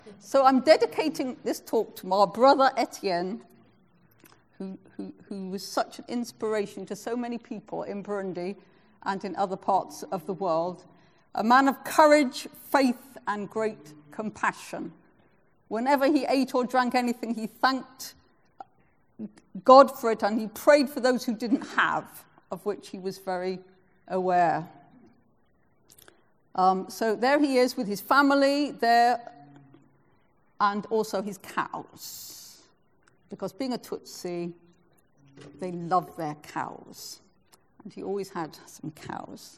So I'm dedicating this talk to my brother Etienne, who was such an inspiration to so many people in Burundi and in other parts of the world. A man of courage, faith, and great compassion. Whenever he ate or drank anything, he thanked God for it, and he prayed for those who didn't have, of which he was very aware. So there he is with his family there, and also his cows. Because being a Tutsi, they love their cows. And he always had some cows.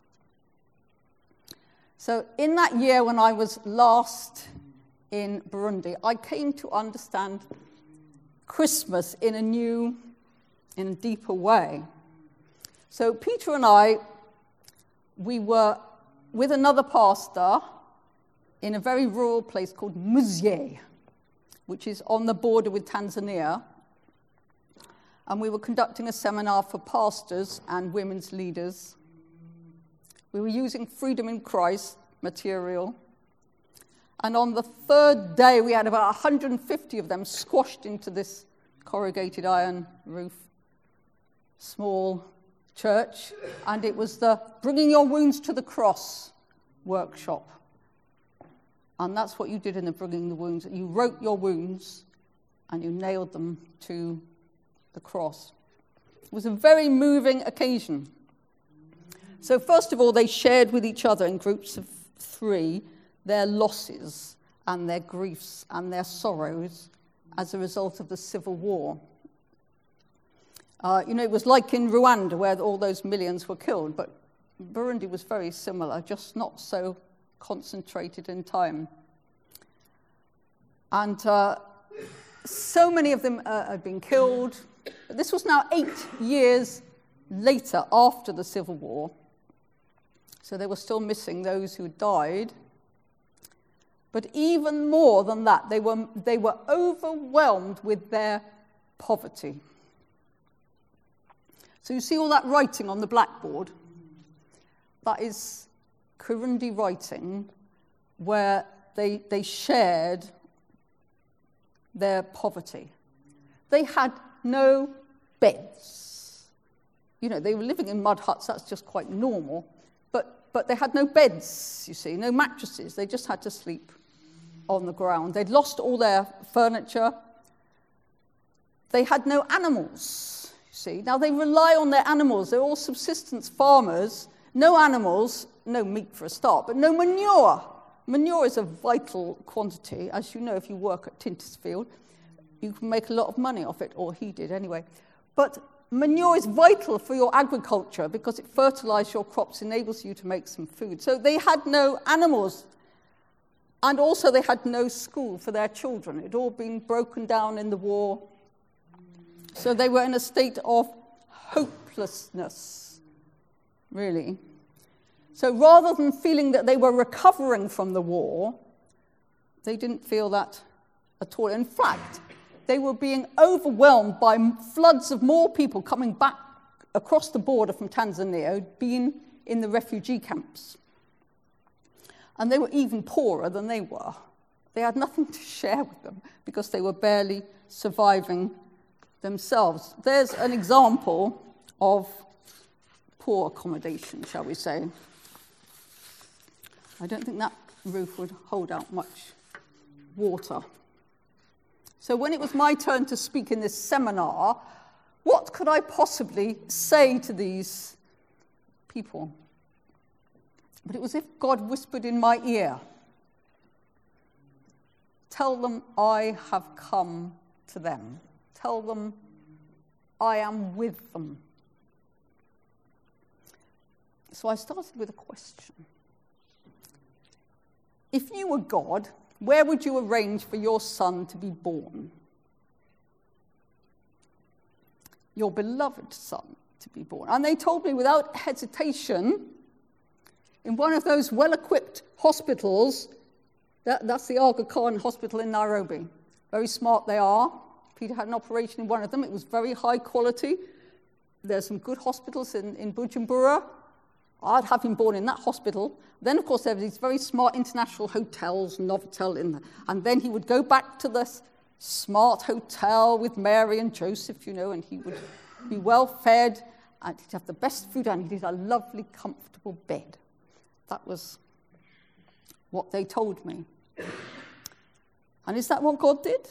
So in that year when I was last in Burundi, I came to understand Christmas in a deeper way. So Peter and I, we were with another pastor in a very rural place called Muzye, which is on the border with Tanzania. And we were conducting a seminar for pastors and women's leaders. We were using Freedom in Christ material. And on the third day, we had about 150 of them squashed into this corrugated iron roof, small church. And it was the Bringing Your Wounds to the Cross workshop. And that's what you did in the Bringing the Wounds. You wrote your wounds and you nailed them to the cross. It was a very moving occasion. So first of all, they shared with each other in groups of 3 their losses and their griefs and their sorrows as a result of the civil war. It was like in Rwanda where all those millions were killed, but Burundi was very similar, just not so concentrated in time. And so many of them had been killed. This was now 8 years later, after the Civil War. So they were still missing those who died. But even more than that, they were overwhelmed with their poverty. So you see all that writing on the blackboard? That is Kirundi writing, where they shared their poverty. They had no beds. They were living in mud huts, that's just quite normal. But they had no beds, you see, no mattresses. They just had to sleep on the ground. They'd lost all their furniture. They had no animals, you see. Now, they rely on their animals. They're all subsistence farmers. No animals, no meat for a start, but no manure. Manure is a vital quantity. As you know, if you work at Tintersfield, you can make a lot of money off it, or he did anyway. But manure is vital for your agriculture because it fertilizes your crops, enables you to make some food. So they had no animals. And also they had no school for their children. It had all been broken down in the war. So they were in a state of hopelessness, really. So rather than feeling that they were recovering from the war, they didn't feel that at all. In fact, they were being overwhelmed by floods of more people coming back across the border from Tanzania who'd been in the refugee camps. And they were even poorer than they were. They had nothing to share with them because they were barely surviving themselves. There's an example of poor accommodation, shall we say. I don't think that roof would hold out much water. So when it was my turn to speak in this seminar, what could I possibly say to these people? But it was as if God whispered in my ear, tell them I have come to them. Tell them I am with them. So I started with a question. If you were God, where would you arrange for your son to be born? Your beloved son to be born. And they told me without hesitation, in one of those well-equipped hospitals, that's the Aga Khan Hospital in Nairobi. Very smart they are. Peter had an operation in one of them. It was very high quality. There's some good hospitals in Bujumbura. I'd have him born in that hospital. Then, of course, there were these very smart international hotels, Novotel, and then he would go back to this smart hotel with Mary and Joseph, and he would be well fed, and he'd have the best food, and he'd have a lovely, comfortable bed. That was what they told me. And is that what God did?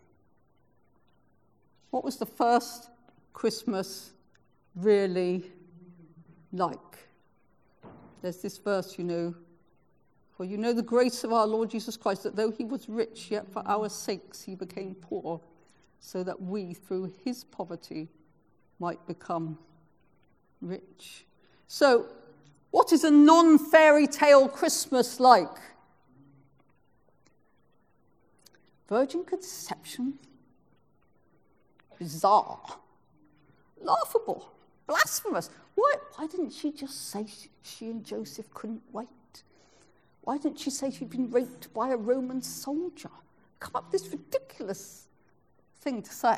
What was the first Christmas really like? There's this verse, for you know the grace of our Lord Jesus Christ, that though he was rich, yet for our sakes he became poor, so that we, through his poverty, might become rich. So, what is a non-fairy tale Christmas like? Virgin conception? Bizarre. Laughable. Blasphemous. Why didn't she just say she and Joseph couldn't wait? Why didn't she say she'd been raped by a Roman soldier? Come up with this ridiculous thing to say.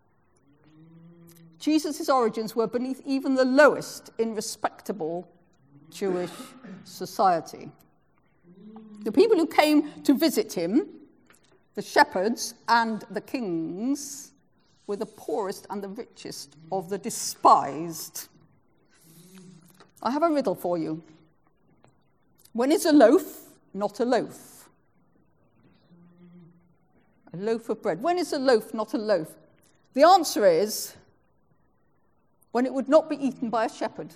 Jesus' origins were beneath even the lowest in respectable Jewish society. The people who came to visit him, the shepherds and the kings, were the poorest and the richest of the despised. I have a riddle for you. When is a loaf not a loaf? A loaf of bread. When is a loaf not a loaf? The answer is when it would not be eaten by a shepherd.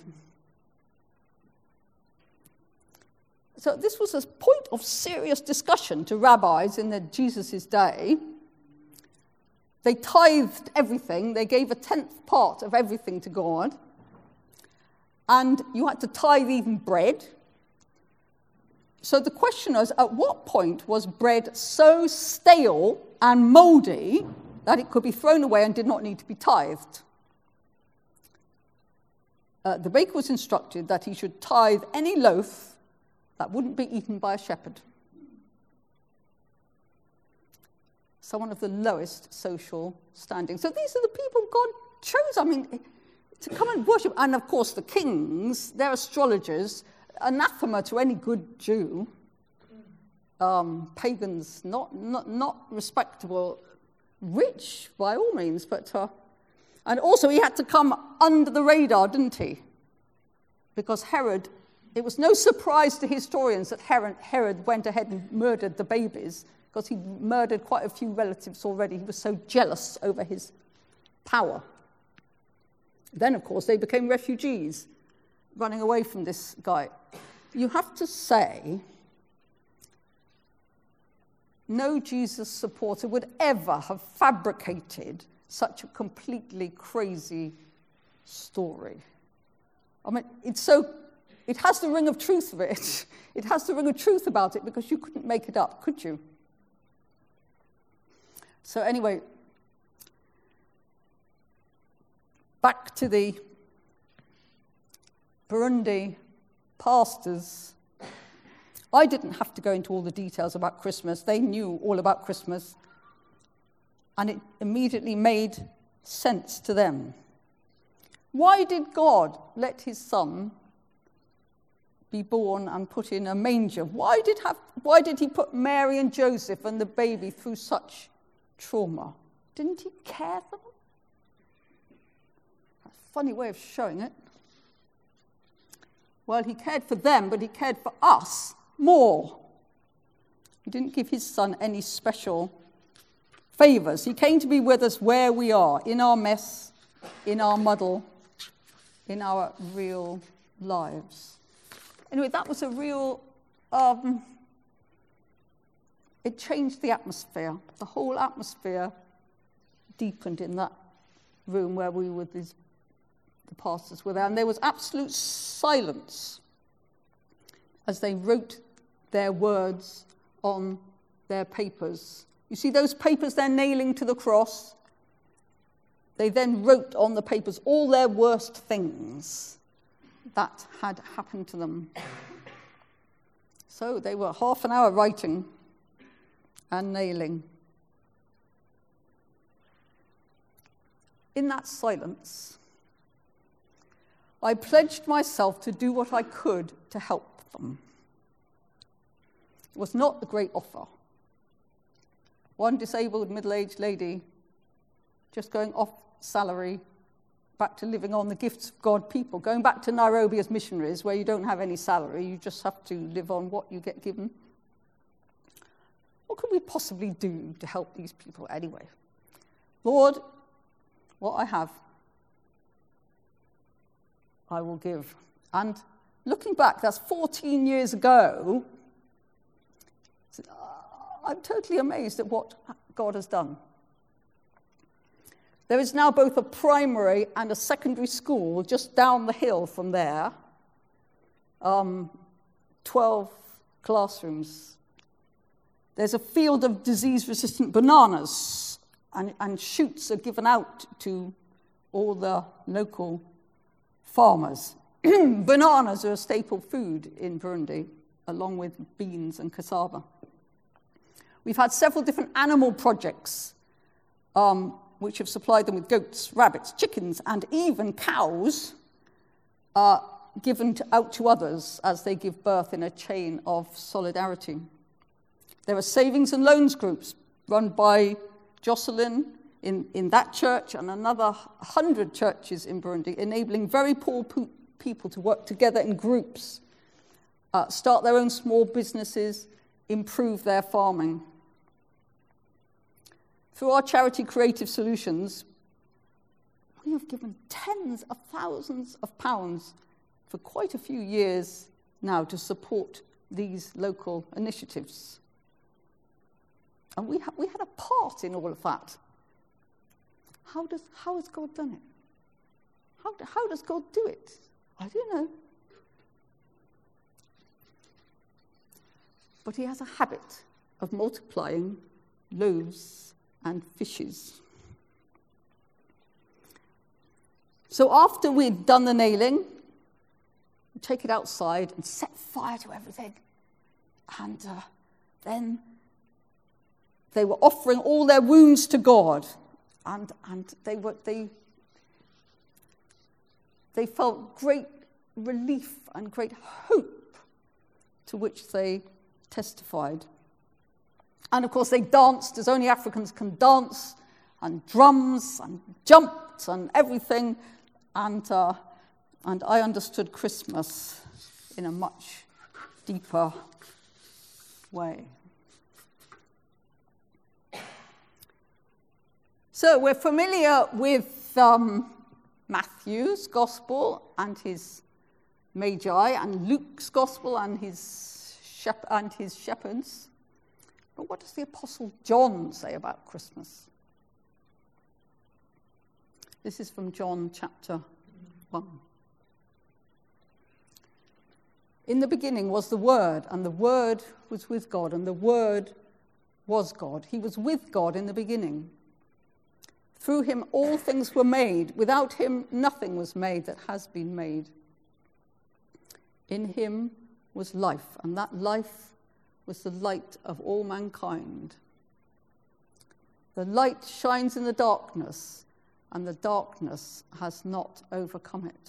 So this was a point of serious discussion to rabbis in Jesus' day. They tithed everything. They gave a 10th part of everything to God. And you had to tithe even bread. So the question was, at what point was bread so stale and moldy that it could be thrown away and did not need to be tithed? The baker was instructed that he should tithe any loaf that wouldn't be eaten by a shepherd. Someone of the lowest social standing. So these are the people God chose, to come and worship. And of course the kings, they're astrologers, anathema to any good Jew. Pagans, not respectable, rich by all means, but... and also he had to come under the radar, didn't he? Because Herod, it was no surprise to historians that Herod went ahead and murdered the babies, because he murdered quite a few relatives already. He was so jealous over his power. Then, of course, they became refugees, running away from this guy. You have to say, no Jesus supporter would ever have fabricated such a completely crazy story. It has the ring of truth of it. It has the ring of truth about it, because you couldn't make it up, could you? So anyway, back to the Burundi pastors. I didn't have to go into all the details about Christmas. They knew all about Christmas. And it immediately made sense to them. Why did God let his son be born and put in a manger? Why did he put Mary and Joseph and the baby through such trauma? Didn't he care for them? A funny way of showing it. Well, he cared for them, but he cared for us more. He didn't give his son any special favors. He came to be with us where we are, in our mess, in our muddle, in our real lives. Anyway, that was a real, it changed the atmosphere. The whole atmosphere deepened in that room where we were, the pastors were there. And there was absolute silence as they wrote their words on their papers. You see those papers they're nailing to the cross? They then wrote on the papers all their worst things that had happened to them. So they were half an hour writing and nailing. In that silence, I pledged myself to do what I could to help them. It was not a great offer. One disabled middle-aged lady just going off salary, back to living on the gifts of God people, going back to Nairobi as missionaries where you don't have any salary, you just have to live on what you get given. What could we possibly do to help these people anyway? Lord, what I have, I will give. And looking back, that's 14 years ago, I'm totally amazed at what God has done. There is now both a primary and a secondary school just down the hill from there. 12 classrooms. There's a field of disease-resistant bananas, and shoots are given out to all the local farmers. Bananas are a staple food in Burundi, along with beans and cassava. We've had several different animal projects which have supplied them with goats, rabbits, chickens, and even cows given out to others as they give birth in a chain of solidarity. There are savings and loans groups run by Jocelyn in that church and another 100 churches in Burundi, enabling very poor people to work together in groups, start their own small businesses, improve their farming. Through our charity Creative Solutions, we have given tens of thousands of pounds for quite a few years now to support these local initiatives. And we had a part in all of that. How has God done it? How does God do it? I don't know. But he has a habit of multiplying loaves and fishes. So after we'd done the nailing, we take it outside and set fire to everything. And then they were offering all their wounds to God. And they felt great relief and great hope, to which they testified. And of course they danced as only Africans can dance, and drums and jumped and everything. And I understood Christmas in a much deeper way. So we're familiar with Matthew's Gospel and his Magi, and Luke's Gospel and his shepherds. But what does the Apostle John say about Christmas? This is from John chapter 1. In the beginning was the Word, and the Word was with God, and the Word was God. He was with God in the beginning. Through him all things were made. Without him nothing was made that has been made. In him was life, and that life was the light of all mankind. The light shines in the darkness, and the darkness has not overcome it.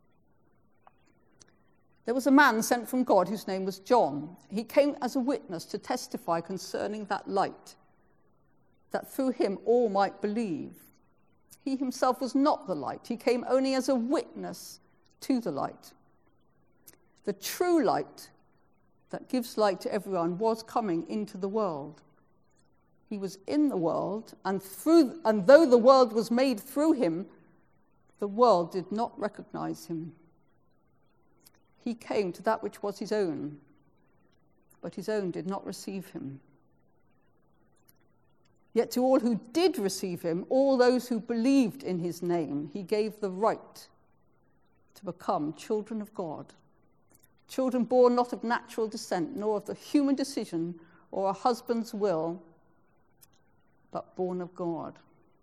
There was a man sent from God whose name was John. He came as a witness to testify concerning that light, that through him all might believe. He himself was not the light. He came only as a witness to the light. The true light that gives light to everyone was coming into the world. He was in the world, and though the world was made through him, the world did not recognize him. He came to that which was his own, but his own did not receive him. Yet to all who did receive him, all those who believed in his name, he gave the right to become children of God. Children born not of natural descent, nor of the human decision or a husband's will, but born of God.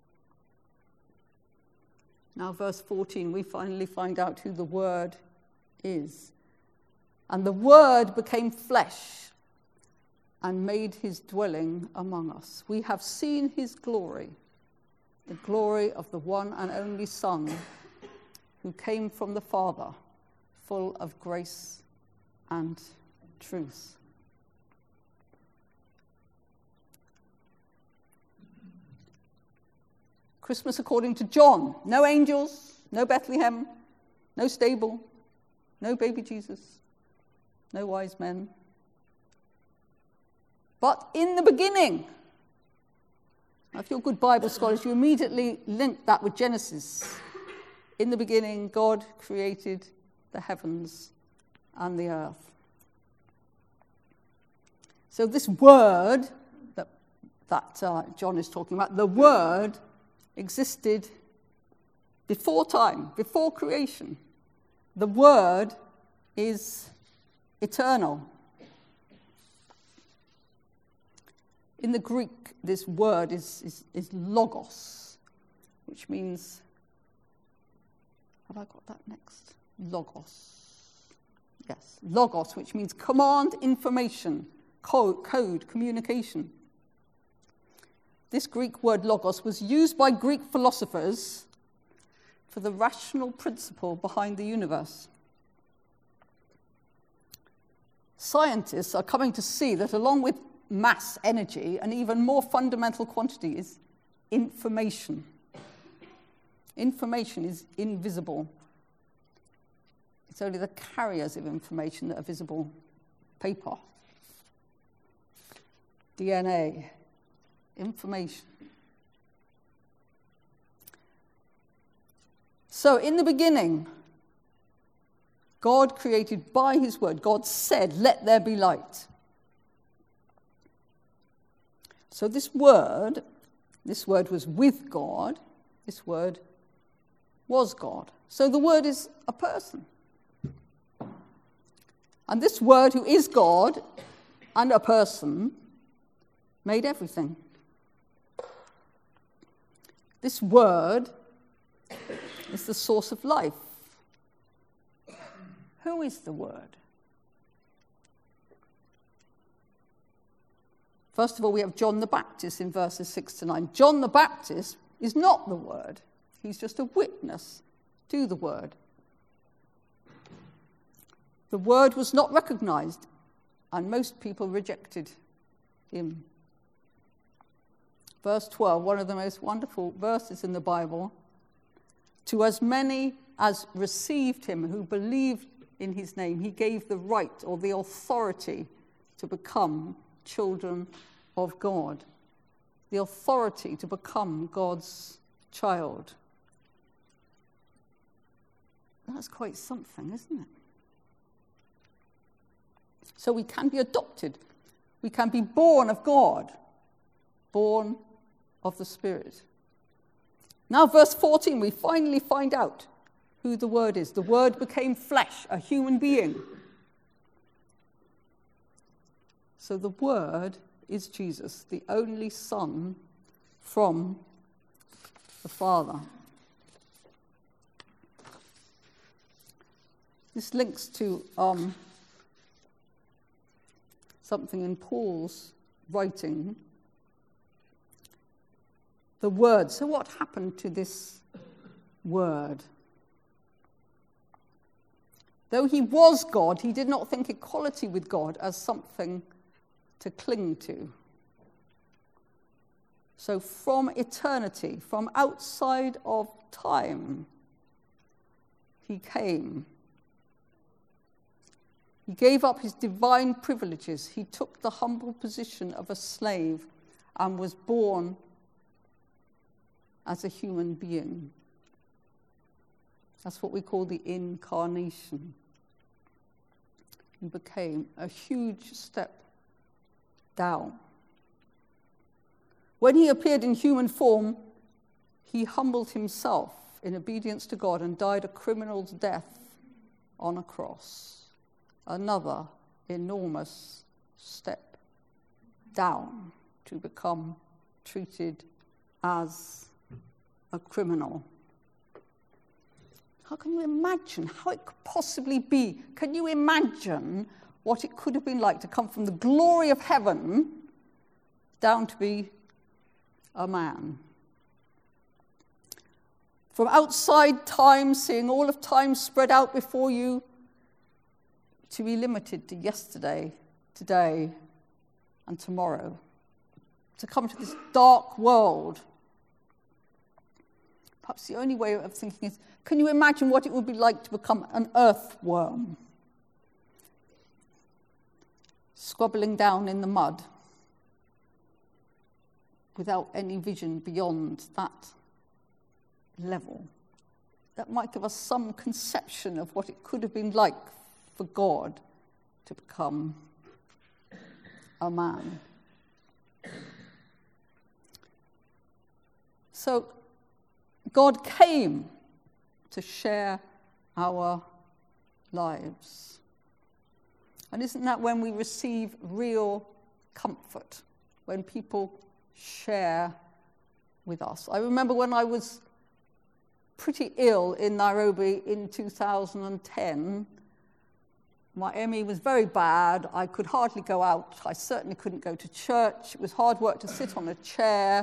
Now, verse 14, we finally find out who the Word is. And the Word became flesh and made his dwelling among us. We have seen his glory, the glory of the one and only Son, who came from the Father, full of grace and truth. Christmas according to John. No angels, no Bethlehem, no stable, no baby Jesus, no wise men. But in the beginning, now if you're good Bible scholars, you immediately link that with Genesis. In the beginning, God created the heavens and the earth. So this word that John is talking about, the word existed before time, before creation. The word is eternal. In the Greek, this word is logos, which means, have I got that next? Logos. Yes, logos, which means command, information, code, communication. This Greek word logos was used by Greek philosophers for the rational principle behind the universe. Scientists are coming to see that along with mass, energy, an even more fundamental quantity is information. Information is invisible. It's only the carriers of information that are visible. Paper, DNA, information. So in the beginning, God created by his word. God said, "Let there be light." So this word was with God. This word was God. So the word is a person. And this word, who is God and a person, made everything. This word is the source of life. Who is the word? First of all, we have John the Baptist in verses 6 to 9. John the Baptist is not the word. He's just a witness to the word. The word was not recognized, and most people rejected him. Verse 12, one of the most wonderful verses in the Bible. To as many as received him, who believed in his name, he gave the right or the authority to become children of God. The authority to become God's child. That's quite something, isn't it? So we can be adopted. We can be born of God, born of the Spirit. Now, verse 14, we finally find out who the Word is. The Word became flesh, a human being. So the Word is Jesus, the only Son from the Father. This links to something in Paul's writing. The Word. So what happened to this Word? Though he was God, he did not think equality with God as something to cling to. So from eternity, from outside of time, he came. He gave up his divine privileges. He took the humble position of a slave and was born as a human being. That's what we call the incarnation. He became a huge step down. When he appeared in human form, he humbled himself in obedience to God and died a criminal's death on a cross. Another enormous step down to become treated as a criminal. How can you imagine how it could possibly be? Can you imagine what it could have been like to come from the glory of heaven down to be a man? From outside time, seeing all of time spread out before you, to be limited to yesterday, today, and tomorrow. To come to this dark world. Perhaps the only way of thinking is, can you imagine what it would be like to become an earthworm? Squabbling down in the mud without any vision beyond that level. That might give us some conception of what it could have been like for God to become a man. So God came to share our lives. And isn't that when we receive real comfort, when people share with us? I remember when I was pretty ill in Nairobi in 2010. My ME was very bad. I could hardly go out. I certainly couldn't go to church. It was hard work to sit on a chair.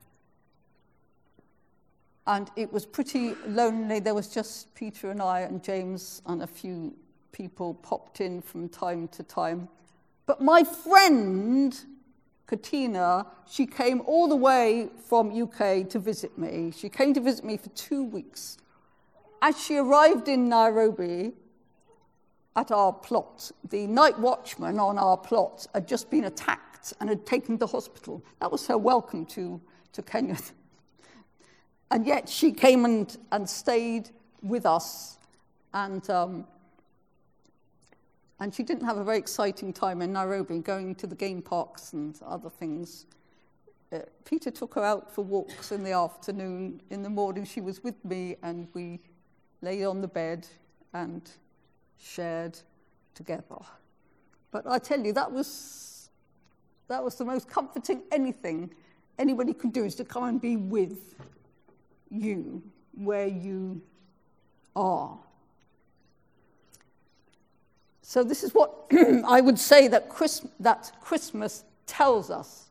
And it was pretty lonely. There was just Peter and I and James and a few people popped in from time to time. But my friend, Katina, she came all the way from UK to visit me. She came to visit me for 2 weeks. As she arrived in Nairobi at our plot, the night watchman on our plot had just been attacked and had taken to hospital. That was her welcome to Kenya. And yet she came and stayed with us. And she didn't have a very exciting time in Nairobi, going to the game parks and other things. Peter took her out for walks in the afternoon. In the morning, she was with me, and we lay on the bed and shared together. But I tell you, that was the most comforting anything anybody could do, is to come and be with you where you are. So this is what I would say that Christmas tells us.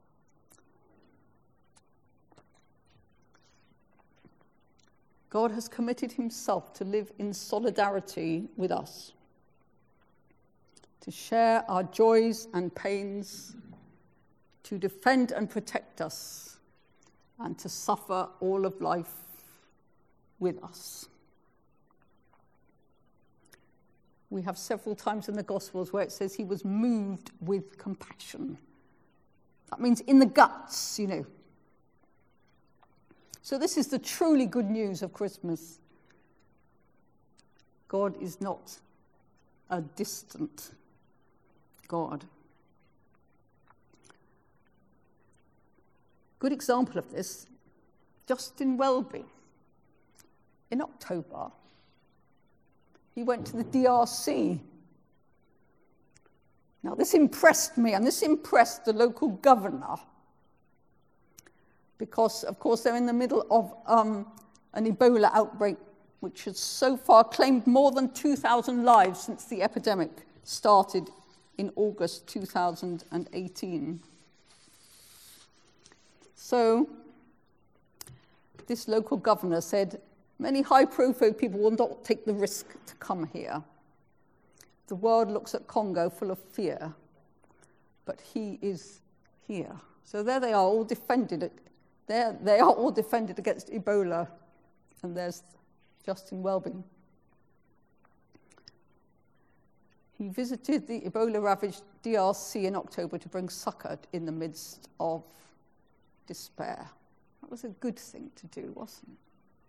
God has committed himself to live in solidarity with us, to share our joys and pains, to defend and protect us, and to suffer all of life with us. We have several times in the Gospels where it says he was moved with compassion. That means in the guts, you know. So this is the truly good news of Christmas. God is not a distant God. Good example of this, Justin Welby. In October, he went to the DRC. Now, this impressed me, and this impressed the local governor, because, of course, they're in the middle of an Ebola outbreak, which has so far claimed more than 2,000 lives since the epidemic started in August 2018. So, this local governor said, many high-profile people will not take the risk to come here. The world looks at Congo full of fear, but he is here. So there they are, all defended. They are all defended against Ebola, and there's Justin Welby. He visited the Ebola-ravaged DRC in October to bring succor in the midst of despair. That was a good thing to do, wasn't it?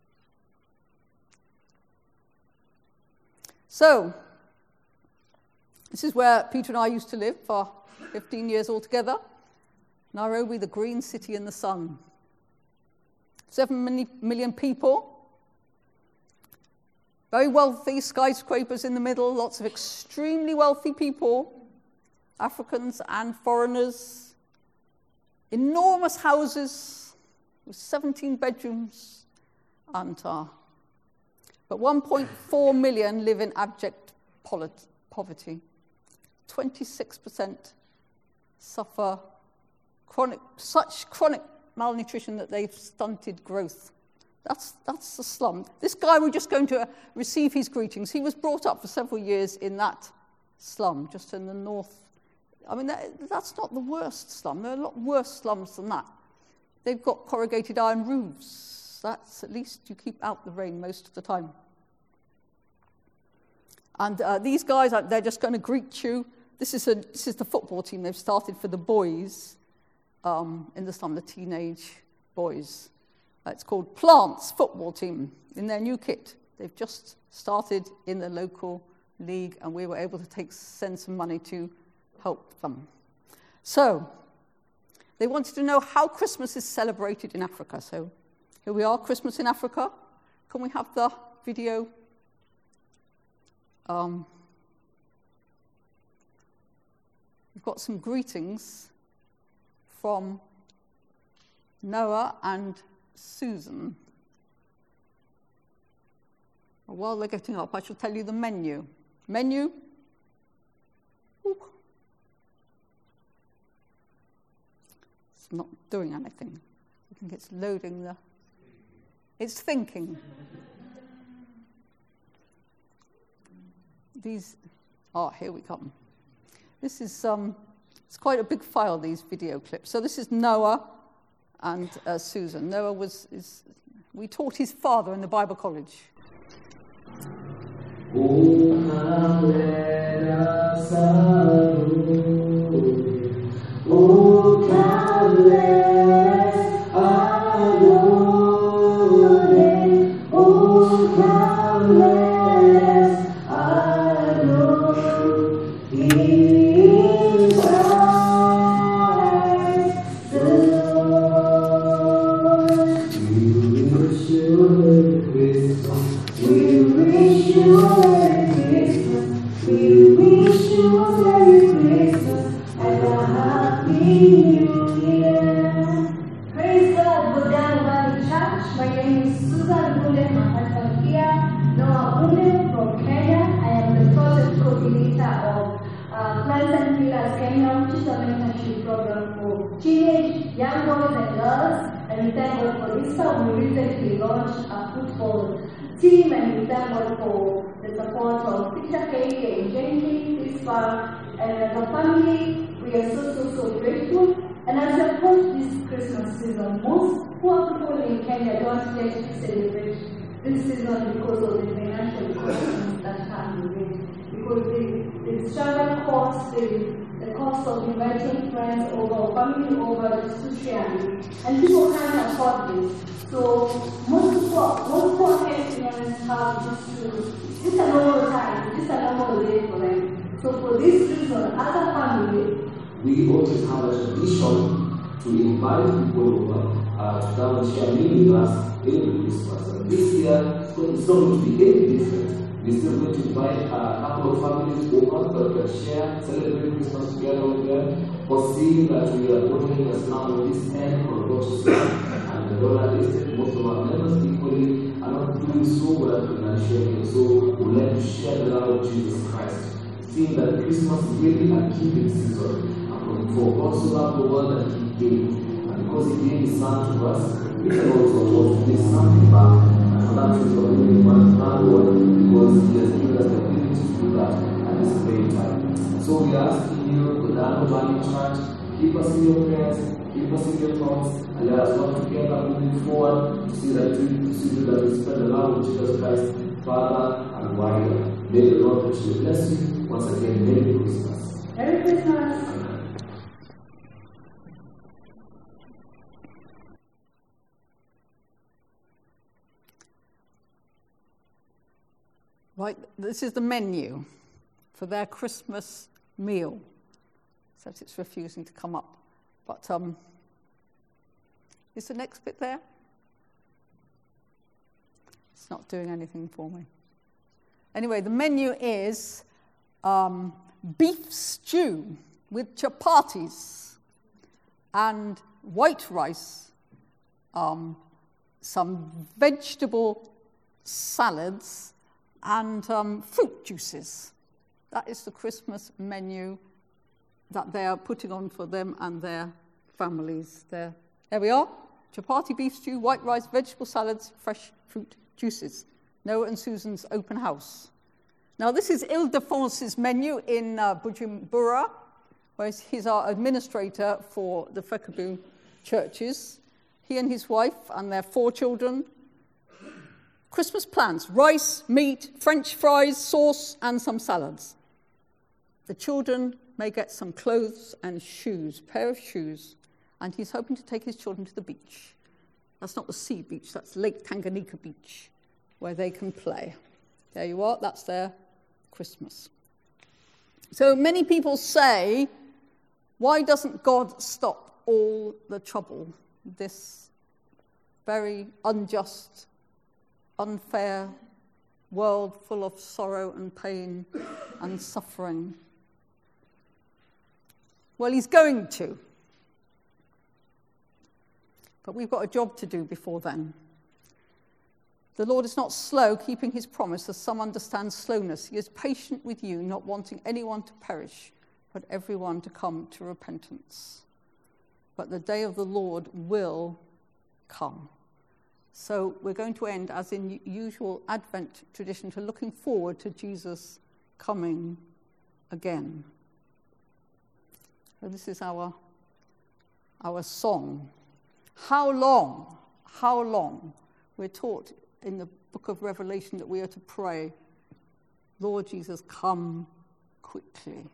So, this is where Peter and I used to live for 15 years altogether. Nairobi, the green city in the sun. 7 million people. Very wealthy, skyscrapers in the middle, lots of extremely wealthy people, Africans and foreigners. Enormous houses with 17 bedrooms. And but 1.4 million live in abject poverty. 26% suffer such chronic malnutrition that they've stunted growth That's the slum. This guy, we're just going to receive his greetings. He was brought up for several years in that slum, just in the north. I mean, that's not the worst slum. There are a lot worse slums than that. They've got corrugated iron roofs. That's at least you keep out the rain most of the time. And these guys, they're just going to greet you. This is the football team they've started for the boys in the slum, the teenage boys. It's called Plants Football Team in their new kit. They've just started in the local league, and we were able to send some money to help them. So they wanted to know how Christmas is celebrated in Africa. So here we are, Christmas in Africa. Can we have the video? We've got some greetings from Noah and Susan. While they're getting up, I shall tell you the menu. Menu. Ooh. It's not doing anything. I think it's loading the... It's thinking. These... Oh, here we come. This is... it's quite a big file, these video clips. So this is Noah and Susan. Noah we taught his father in the Bible college. Oh, come let us adore. Oh, come let us adore Him. Oh, come let us adore Him. We wish you a Christmas. We wish you a Christmas. We wish you a Merry Christmas and a Happy New Year. Praise God, Buddha Valley Church. My name is Susan Bunde. My husband here, Noah Bunde from Kenya. I am the project coordinator of Plants and Pillars Kenya, which is a mentorship program for teenage, young boys and girls. And we thank God for this time. We recently launched a football team, and we thank God for the support of Peter K. and Jenny this far. And as a family, we are so grateful. And as we approach this Christmas season, most poor people in Kenya don't get to celebrate this season because of the financial conditions that come with it. Because the travel costs, the cost of inviting friends over, family over, just to share, and people can't afford this. So most poor Kenyans have just a normal time, just a normal day for them. So for this reason, as a family, we always have a tradition to invite people over to come and share meal with us every Christmas. And this year, it's not going to be any different. We're still going to invite a couple of families over that can share, celebrate Christmas together with them, foreseeing that we are going as now on this end for God's Son. And the dollar listed, most of our members equally are not doing so well financially. So we like to share the love of Jesus Christ, seeing that Christmas is really a giving season. For God so loved the world that He gave. And because He gave His Son to us, we can also give something back. And for that reason, we really want to thank God because He has given us the ability to do that at this very time. So we are asking you, the Dano Valley Church, keep us in your prayers, keep us in your thoughts, and let us work together moving forward to see that we spread the love of Jesus Christ, Father and wider. May the Lord richly bless you. Once again, Merry Christmas. Merry Christmas. Right, this is the menu for their Christmas meal. Except it's refusing to come up. But is the next bit there? It's not doing anything for me. Anyway, the menu is beef stew with chapatis and white rice, some vegetable salads, and fruit juices. That is the Christmas menu that they are putting on for them and their families. There we are. chapati, beef stew, white rice, vegetable salads, fresh fruit juices. Noah and Susan's open house. Now, this is Ildefonse's menu in Bujumbura, where he's our administrator for the Fekabu churches. He and his wife and their 4 children. Christmas plans: rice, meat, French fries, sauce, and some salads. The children may get some clothes and shoes, pair of shoes, and he's hoping to take his children to the beach. That's not the sea beach, that's Lake Tanganyika Beach, where they can play. There you are, that's their Christmas. So many people say, why doesn't God stop all the trouble, this very unjust, unfair world full of sorrow and pain and suffering? Well, he's going to. But we've got a job to do before then. The Lord is not slow keeping his promise, as some understand slowness. He is patient with you, not wanting anyone to perish, but everyone to come to repentance. But the day of the Lord will come. So we're going to end, as in usual Advent tradition, to looking forward to Jesus coming again. So this is our song. How long? How long? We're taught in the book of Revelation that we are to pray, Lord Jesus, come quickly.